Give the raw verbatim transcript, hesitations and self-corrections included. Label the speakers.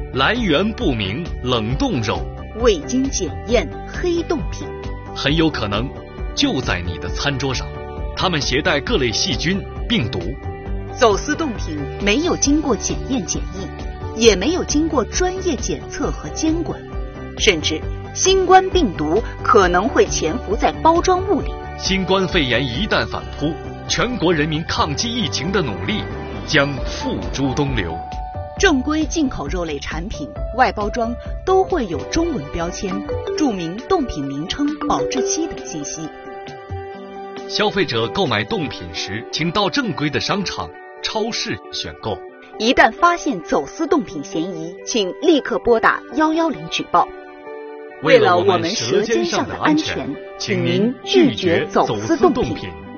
Speaker 1: 来源不明冷冻肉，
Speaker 2: 未经检验黑冻品，
Speaker 1: 很有可能就在你的餐桌上。它们携带各类细菌、病毒。
Speaker 2: 走私冻品没有经过检验检疫，也没有经过专业检测和监管，甚至新冠病毒可能会潜伏在包装物里。
Speaker 1: 新冠肺炎一旦反扑，全国人民抗击疫情的努力将付诸东流。
Speaker 2: 正规进口肉类产品外包装都会有中文标签，注明冻品名称、保质期等信息。
Speaker 1: 消费者购买冻品时，请到正规的商场、超市选购。
Speaker 2: 一旦发现走私冻品嫌疑，请立刻拨打一一零举报。
Speaker 1: 为了我们舌尖上的安全，请您拒绝走私冻品。